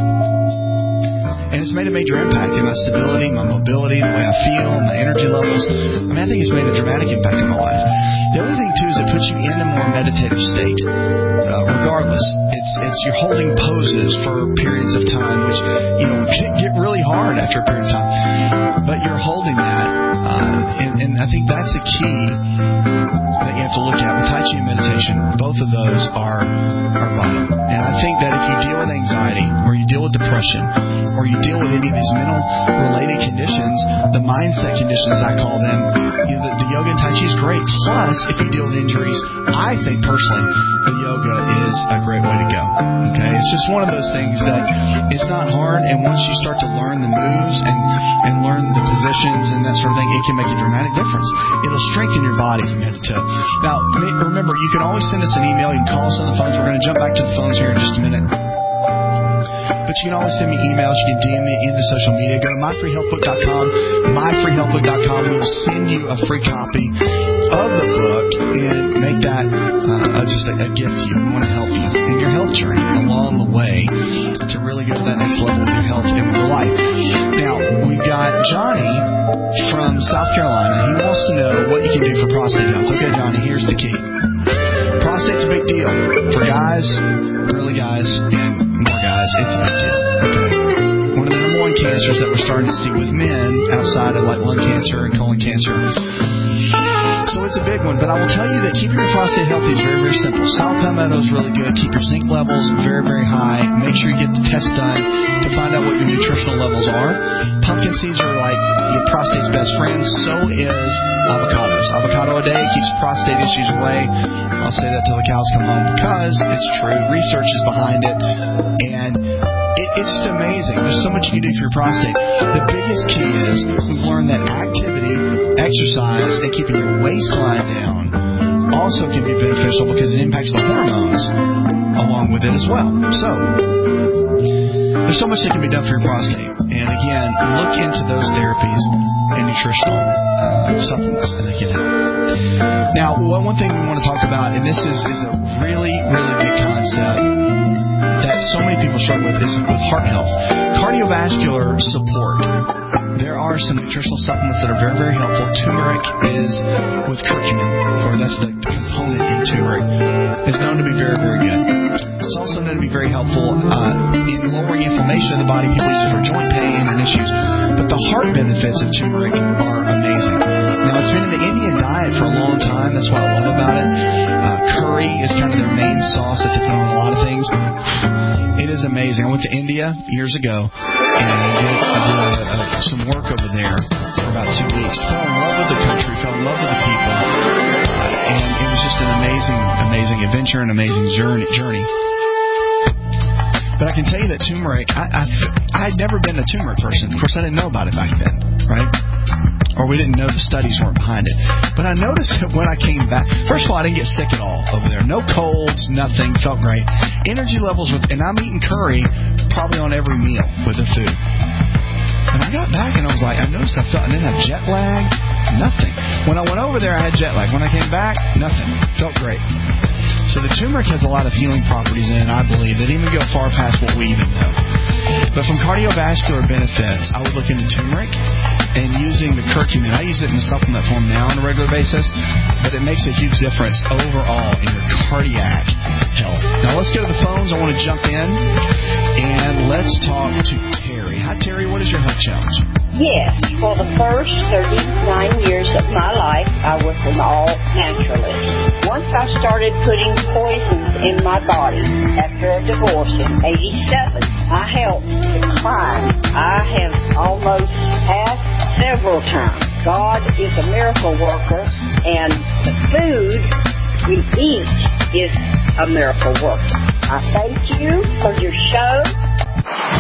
And it's made a major impact in my stability, my mobility, the way I feel, my energy levels. I mean, I think it's made a dramatic impact in my life. The other thing, too, is it puts you in a more meditative state. Uh, regardless, it's it's you're holding poses for periods of time, which, you know, can get really hard after a period of time. But you're holding that, uh, and, and I think that's a key that you have to look at with Tai Chi and meditation. Both of those are, are vital. And I think that if you deal with anxiety, or you deal with depression, or you deal with any of these mental-related conditions, the mindset conditions, I call them, you know, the, the yoga and Tai Chi is great. Plus, if you deal with injuries, I think personally, the yoga is a great way to go. Okay, it's just one of those things that it's not hard, and once you start to learn the moves and, and learn the positions and that sort of thing, it can make a dramatic difference. It'll strengthen your body from head to toe. Now, remember, you can always send us an email. You can call us on the phones. We're going to jump back to the phones here in just a minute. But you can always send me emails. You can D M me into social media. Go to my free health book dot com. my free health book dot com. We will send you a free copy of the book and make that uh, just a, a gift to you. We want to help you in your health journey along the way to really go to that next level of your health and your life. Now, we've got Johnny from South Carolina. He wants to know what you can do for prostate health. Okay, Johnny, here's the key. Prostate's a big deal. For guys, early guys, and more guys, it's a big deal. Okay. One of the number one cancers that we're starting to see with men outside of like lung cancer and colon cancer. So it's a big one, but I will tell you that keeping your prostate healthy is very, very simple. Sour palmetto is really good. Keep your zinc levels very, very high. Make sure you get the test done to find out what your nutritional levels are. Pumpkin seeds are like your prostate's best friend. So is avocados. Avocado a day keeps prostate issues away. I'll say that till the cows come home because it's true. Research is behind it, and it, it's just amazing. There's so much you can do for your prostate. The biggest key is we've learned that activity, exercise, and keeping your waistline down also can be beneficial because it impacts the hormones along with it as well. So there's so much that can be done for your prostate. And again, look into those therapies and nutritional uh, supplements that they can help. Now, one, one thing we want to talk about, and this is, is a really, really big concept that so many people struggle with, is with heart health. Cardiovascular support. There are some nutritional supplements that are very, very helpful. Turmeric is with curcumin, or that's the component in turmeric, is known to be very, very good. It's also known to be very helpful uh, in lowering inflammation in the body. People use it for joint pain and issues. But the heart benefits of turmeric are amazing. Now, it's been in the Indian diet for a long time. That's what I love about it. Uh, curry is kind of their main sauce that they put on a lot of things. It is amazing. I went to India years ago and did, I did a, a, some work over there for about two weeks. Fell in love with the country, fell in love with the people. Uh, and it was just an amazing, amazing adventure, an amazing journey. journey. But I can tell you that turmeric, I, I, I had never been a turmeric person. Of course, I didn't know about it back then, right? Or we didn't know the studies weren't behind it. But I noticed that when I came back, first of all, I didn't get sick at all over there. No colds, nothing. Felt great. Energy levels, with, and I'm eating curry probably on every meal with the food. And I got back and I was like, I noticed I felt, I didn't have jet lag, nothing. When I went over there, I had jet lag. When I came back, nothing. Felt great. So the turmeric has a lot of healing properties in it, I believe, that even go far past what we even know. But from cardiovascular benefits, I would look into turmeric and using the curcumin. I use it in a supplement form now on a regular basis, but it makes a huge difference overall in your cardiac health. Now let's go to the phones. I want to jump in and let's talk to Terry. Hi, Terry. What is your health challenge? Yes, for the first thirty-nine years of my life, I was an all-naturalist. Once I started putting poisons in my body after a divorce in eighty-seven, my health declined. I have almost passed several times. God is a miracle worker, and the food we eat is a miracle worker. I thank you for your show. It's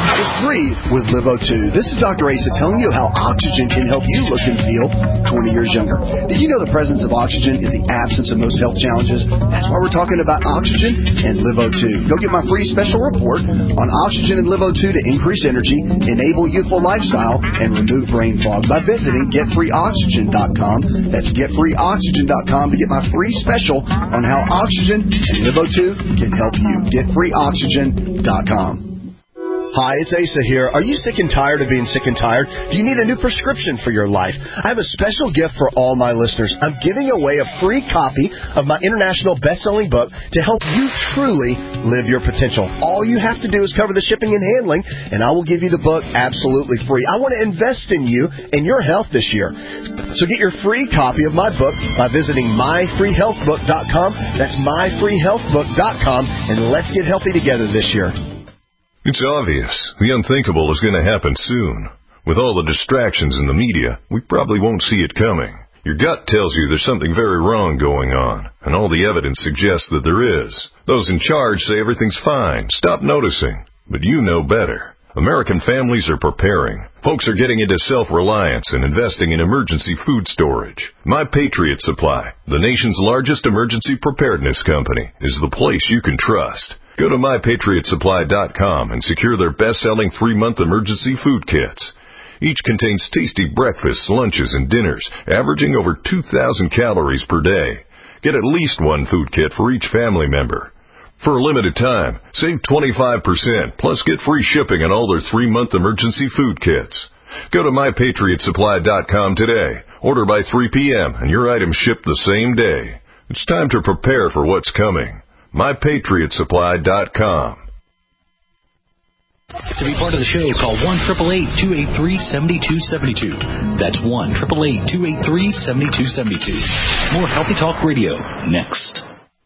free with Live O two. This is Doctor Asa telling you how oxygen can help you look and feel twenty years younger. Did you know the presence of oxygen is the absence of most health challenges? That's why we're talking about oxygen and Live O two. Go get my free special report on oxygen and Live O two to increase energy, enable youthful lifestyle, and remove brain fog by visiting get free oxygen dot com. That's get free oxygen dot com to get my free special on how oxygen and Live O two can help you. get free oxygen dot com. Hi, it's Asa here. Are you sick and tired of being sick and tired? Do you need a new prescription for your life? I have a special gift for all my listeners. I'm giving away a free copy of my international best-selling book to help you truly live your potential. All you have to do is cover the shipping and handling, and I will give you the book absolutely free. I want to invest in you and your health this year. So get your free copy of my book by visiting my free health book dot com. That's my free health book dot com, and let's get healthy together this year. It's obvious. The unthinkable is going to happen soon. With all the distractions in the media, we probably won't see it coming. Your gut tells you there's something very wrong going on, and all the evidence suggests that there is. Those in charge say everything's fine. Stop noticing. But you know better. American families are preparing. Folks are getting into self-reliance and investing in emergency food storage. My Patriot Supply, the nation's largest emergency preparedness company, is the place you can trust. Go to my patriot supply dot com and secure their best-selling three-month emergency food kits. Each contains tasty breakfasts, lunches, and dinners, averaging over two thousand calories per day. Get at least one food kit for each family member. For a limited time, save twenty-five percent, plus get free shipping on all their three-month emergency food kits. Go to my patriot supply dot com today. Order by three p.m. and your items ship the same day. It's time to prepare for what's coming. my patriot supply dot com. To be part of the show, call one eight eight eight, two eight three, seven two seven two. That's one eight eight eight, two eight three, seven two seven two. More Healthy Talk Radio next.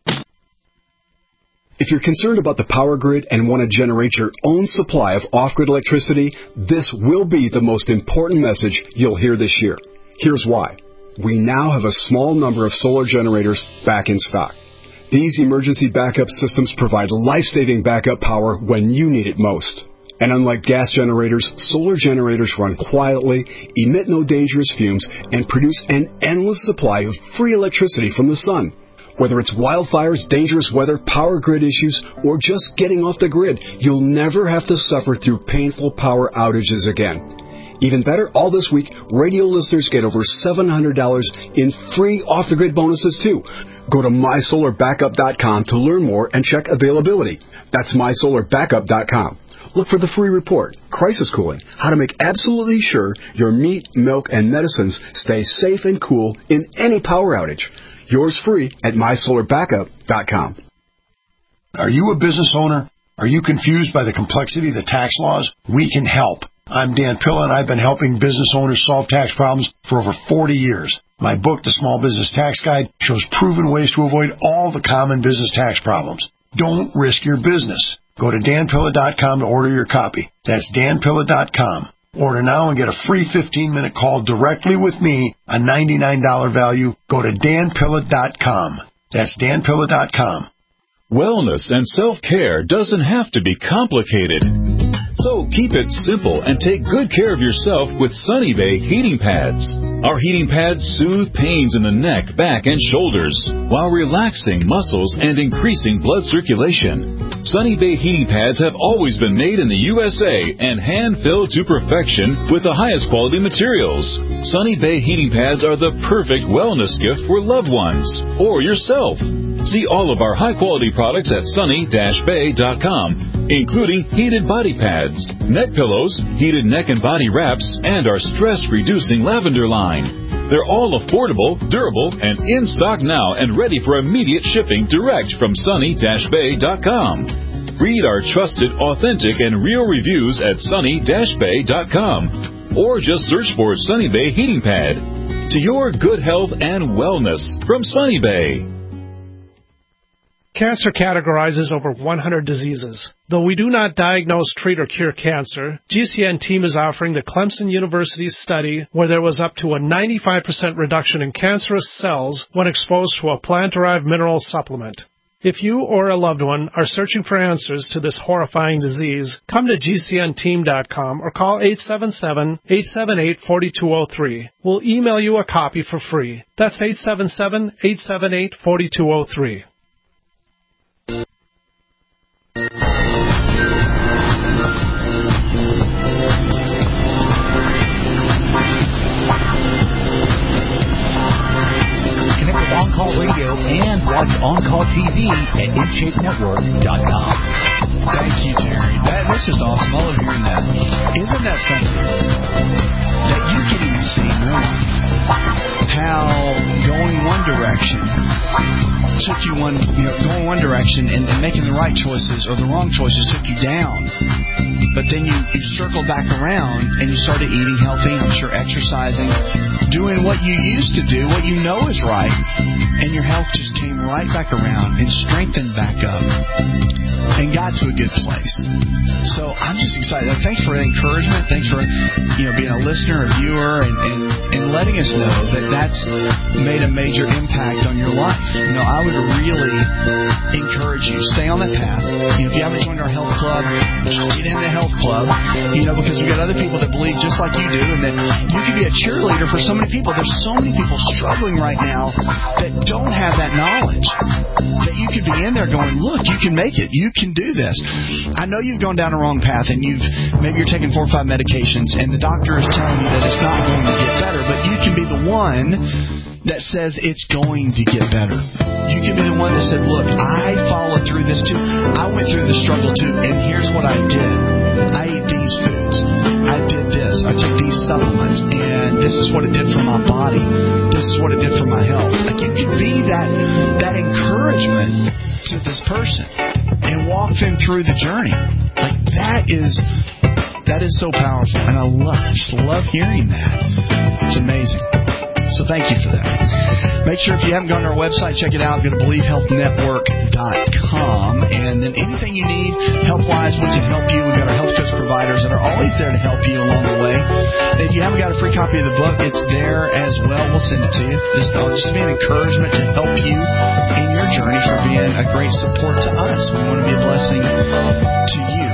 If you're concerned about the power grid and want to generate your own supply of off-grid electricity, this will be the most important message you'll hear this year. Here's why. We now have a small number of solar generators back in stock. These emergency backup systems provide life-saving backup power when you need it most. And unlike gas generators, solar generators run quietly, emit no dangerous fumes, and produce an endless supply of free electricity from the sun. Whether it's wildfires, dangerous weather, power grid issues, or just getting off the grid, you'll never have to suffer through painful power outages again. Even better, all this week, radio listeners get over seven hundred dollars in free off-the-grid bonuses, too. Go to my solar backup dot com to learn more and check availability. That's my solar backup dot com. Look for the free report, Crisis Cooling, how to make absolutely sure your meat, milk, and medicines stay safe and cool in any power outage. Yours free at my solar backup dot com. Are you a business owner? Are you confused by the complexity of the tax laws? We can help. I'm Dan Pilla, and I've been helping business owners solve tax problems for over forty years. My book, The Small Business Tax Guide, shows proven ways to avoid all the common business tax problems. Don't risk your business. Go to dan pilla dot com to order your copy. That's dan pilla dot com. Order now and get a free fifteen-minute call directly with me, a ninety-nine dollars value. Go to dan pilla dot com. That's dan pilla dot com. Wellness and self-care doesn't have to be complicated. So keep it simple and take good care of yourself with Sunny Bay heating pads. Our heating pads soothe pains in the neck, back, and shoulders while relaxing muscles and increasing blood circulation. Sunny Bay heating pads have always been made in the U S A and hand-filled to perfection with the highest quality materials. Sunny Bay heating pads are the perfect wellness gift for loved ones or yourself. See all of our high-quality products at sunny dash bay dot com, including heated body pads, neck pillows, heated neck and body wraps, and our stress-reducing lavender line. They're all affordable, durable, and in stock now and ready for immediate shipping direct from sunny dash bay dot com. Read our trusted, authentic, and real reviews at sunny dash bay dot com or just search for Sunny Bay Heating Pad. To your good health and wellness from Sunny Bay. Cancer categorizes over one hundred diseases. Though we do not diagnose, treat, or cure cancer, G C N team is offering the Clemson University study where there was up to a ninety-five percent reduction in cancerous cells when exposed to a plant-derived mineral supplement. If you or a loved one are searching for answers to this horrifying disease, come to G C N team dot com or call eight seven seven, eight seven eight, four two zero three. We'll email you a copy for free. That's eight seven seven, eight seven eight, four two zero three. On-Call Radio and watch On-Call T V at in shape network dot com. Thank you, Terry. That, that's just awesome. I love hearing that. Isn't that something that you can even see more? How going one direction took you one, you know, going one direction and, and making the right choices or the wrong choices took you down. But then you, you circled back around and you started eating healthy, I'm sure exercising, doing what you used to do, what you know is right, and your health just came right back around and strengthened back up and got to a good place. So I'm just excited. Thanks for the encouragement. Thanks for, you know, being a listener, a viewer, and, and, and letting us know that that's made a major impact on your life. You know, I would really encourage you, stay on that path. You know, if you haven't joined our health club, get in the health club, you know, because we've got other people that believe just like you do, and that you can be a cheerleader for so many people. There's so many people struggling right now that don't have that knowledge, that you could be in there going, look, you can make it. You can do this. I know you've gone down a wrong path, and you've maybe you're taking four or five medications, and the doctor is telling you that it's not going to get better, but you can be the one that says it's going to get better. You can be the one that said, look, I followed through this too. I went through the struggle too, and here's what I did. I ate these foods. I did this. I took these supplements, and this is what it did for my body. This is what it did for my health. Like, you can be that that encouragement to this person and walk them through the journey. Like, that is that is so powerful, and I love, just love hearing that. It's amazing. So thank you for that. Make sure if you haven't gone to our website, check it out. Go to believe health network dot com. And then anything you need, health-wise, we can help you. We've got our health coach providers that are always there to help you along the way. If you haven't got a free copy of the book, it's there as well. We'll send it to you. Just, uh, just to be an encouragement to help you in your journey for being a great support to us. We want to be a blessing to you.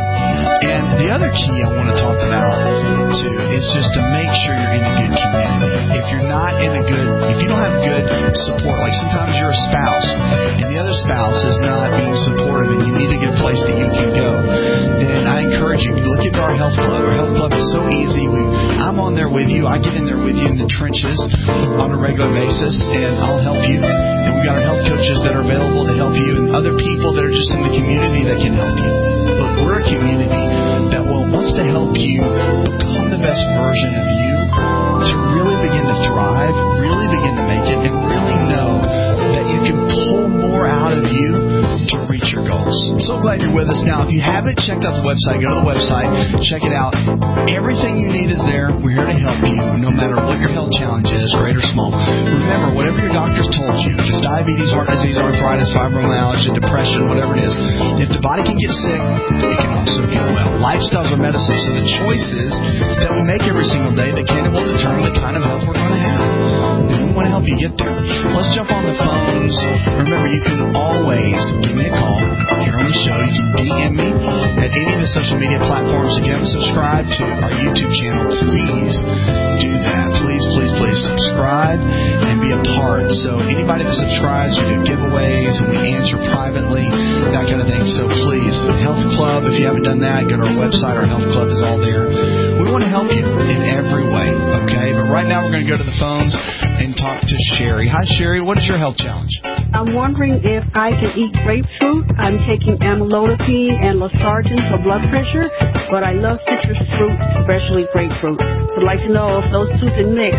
And the other key I want to talk about, too, is just to make sure you're in a good community. If you're not in a good, if you don't have good support, like sometimes you're a spouse, and the other spouse is not being supportive, and you need a good place that you can go, then I encourage you, look into our health club. Our health club is so easy. We, I'm on there with you. I get in there with you in the trenches on a regular basis, and I'll help you. And we've got our health coaches that are available to help you, and other people that are just in the community that can help you. Look, we're a community that will, wants to help you become the best version of you, to really begin to thrive, really begin to make it, and really know that you can pull more out of you to reach your goals. So glad you're with us. Now, if you haven't checked out the website, go to the website, check it out. Everything you need is there. We're here to help you, no matter what your health challenge is, great or small. Remember, whatever your doctor's told you, if it's diabetes, heart disease, arthritis, fibromyalgia, depression, whatever it is, if the body can get sick, it can also get well. Lifestyles are medicine, so the choices that we make every single day, the can will determine the kind of health we're going to have. And we want to help you get there. Let's jump on the phones. Remember, you can always give me a call here on the show. You can D M me at any of the social media platforms. If you haven't subscribed to our YouTube channel, please do that. Please, please, please subscribe and be a part. So anybody that subscribes, we do giveaways and we answer privately, that kind of thing. So please, Health Club, if you haven't done that, go to our website. Our Health Club is all there. We want to help you in every way, okay? But right now we're going to go to the phones and talk to Sherry. Hi, Sherry. What is your health challenge? I'm wondering if I can eat grapefruit. I'm taking amlodipine and losartan for blood pressure, but I love citrus fruit, especially grapefruit. Would like to know if those two can mix.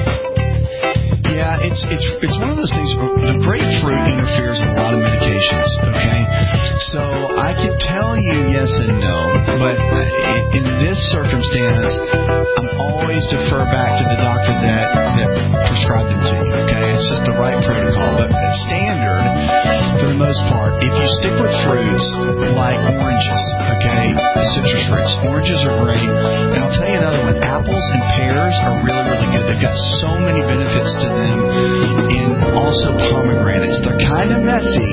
Yeah, it's it's it's one of those things. The grapefruit interferes with a lot of medications. Okay, so I could tell you yes and no, but in this circumstance, I'm always defer back to the doctor that that prescribed them to you. Okay, it's just the right protocol. But standard, for the most part, if you stick with fruits like oranges, okay, the citrus fruits, oranges are great, and I'll tell you you another one. Apples and pears are really, really good. They've got so many benefits to them. And also pomegranates. They're kind of messy,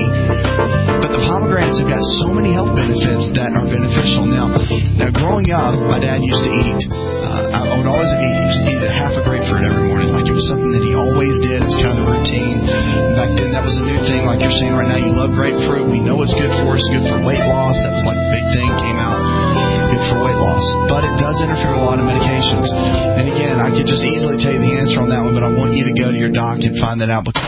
but the pomegranates have got so many health benefits that are beneficial. Now, now growing up, my dad used to eat, uh, I would always eat, used to eat a half a grapefruit every morning. Like it was something that he always did. It was kind of the routine. Back then, that was a new thing. Like you're saying right now, you love grapefruit. We know it's good for us, good for weight loss. That was like the big thing, came out. Good for weight loss. But it does interfere with a lot of medications. And again, I could just easily tell you the answer on that one, but I want you to go to your doc and find that out because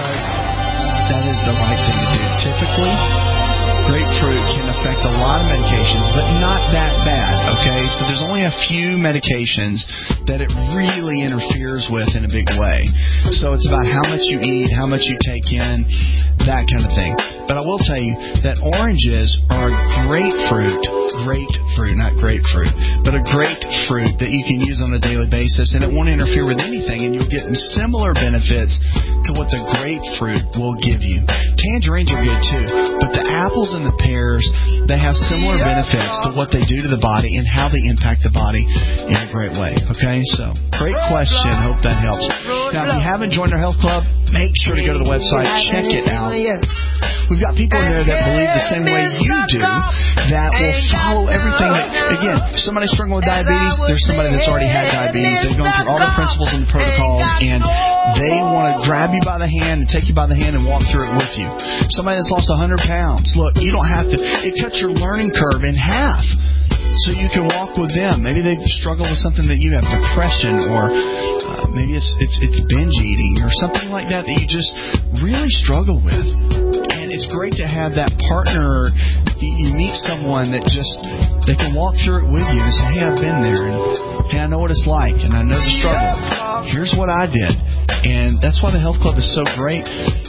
that is the right thing to do. Typically, grapefruit can affect a lot of medications, but not that bad, okay? So there's only a few medications that it really interferes with in a big way. So it's about how much you eat, how much you take in, that kind of thing. But I will tell you that oranges are a great fruit, great fruit, not grapefruit, but a great fruit that you can use on a daily basis, and it won't interfere with anything, and you'll get similar benefits to what the grapefruit will give you. Tangerines are good too, but the apples and the pears, they have similar benefits to what they do to the body and how they impact the body in a great way. Okay, so great question. Hope that helps. Now, if you haven't joined our health club, make sure to go to the website, check it out. We've got people in there that believe the same way you do, that will follow everything that, again, if somebody's struggling with diabetes, there's somebody that's already had diabetes. They've gone through all the principles and the protocols, and they want to grab you by the hand and take you by the hand and walk through it with you. Somebody that's lost one hundred pounds, look, you don't have to, it cuts your learning curve in half. So you can walk with them. Maybe they struggle with something that you have, depression, or uh, maybe it's, it's it's binge eating or something like that that you just really struggle with. And it's great to have that partner. You meet someone that just, they can walk through it with you and say, hey, I've been there, and hey, I know what it's like, and I know the struggle. Here's what I did. And that's why the health club is so great.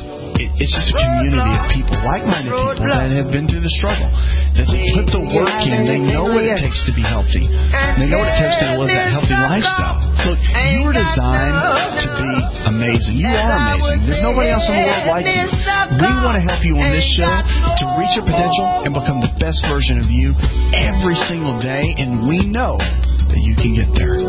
It's just a community of people, like-minded people that have been through the struggle, that they put the work in. They know what it takes to be healthy. They know what it takes to live that healthy lifestyle. Look, you were designed to be amazing. You are amazing. There's nobody else in the world like you. We want to help you on this show to reach your potential and become the best version of you every single day, and we know that you can get there.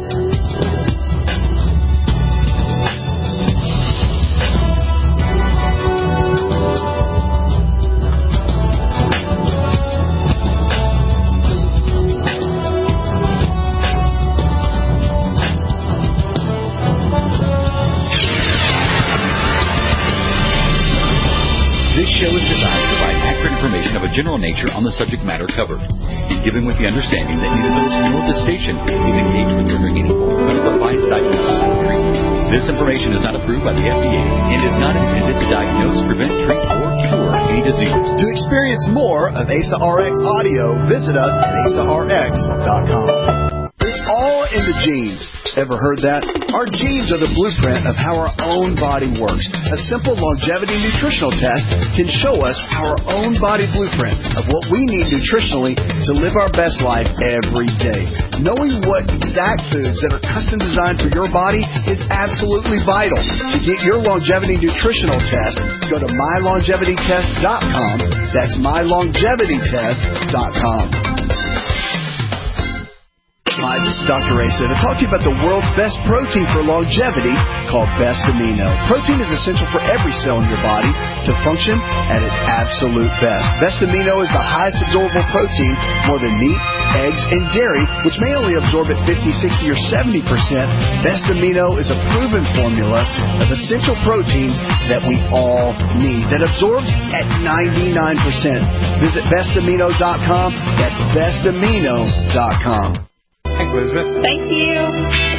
This show is designed to provide accurate information of a general nature on the subject matter covered, given with the understanding that neither those nor the station is engaged with rendering any form of medical advice, diagnosis, or treatment. This information is not approved by the F D A and is not intended to diagnose, prevent, treat, or cure any disease. To experience more of A S A R X audio, visit us at A S A R X dot com. It's all in the genes. Ever heard that? Our genes are the blueprint of how our own body works. A simple longevity nutritional test can show us our own body blueprint of what we need nutritionally to live our best life every day. Knowing what exact foods that are custom designed for your body is absolutely vital. To get your longevity nutritional test, go to my longevity test dot com. That's my longevity test dot com. Hi, this is Doctor Asa to talk to you about the world's best protein for longevity called Best Amino. Protein is essential for every cell in your body to function at its absolute best. Best Amino is the highest absorbable protein, more than meat, eggs, and dairy, which may only absorb at fifty, sixty, or seventy percent. Best Amino is a proven formula of essential proteins that we all need that absorbs at ninety-nine percent. Visit best amino dot com. That's best amino dot com. Thanks, Elizabeth. Thank you.